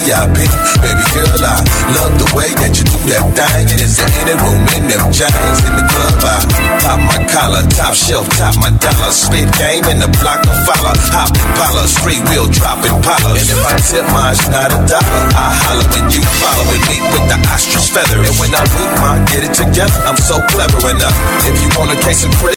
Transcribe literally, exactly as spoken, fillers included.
V I P. Baby girl, I love the way that you do that thing. And it's any room in them chains in the club. I pop my collar, top shelf, top my dollar. Spit game in the block of follow. Hop Impala, straight wheel dropping Impala. And if I tip mine, it's not a dollar. I holler when you following me with the ostrich feather. And when I weak, mine get it together. I'm so clever enough. If you want a case of credit,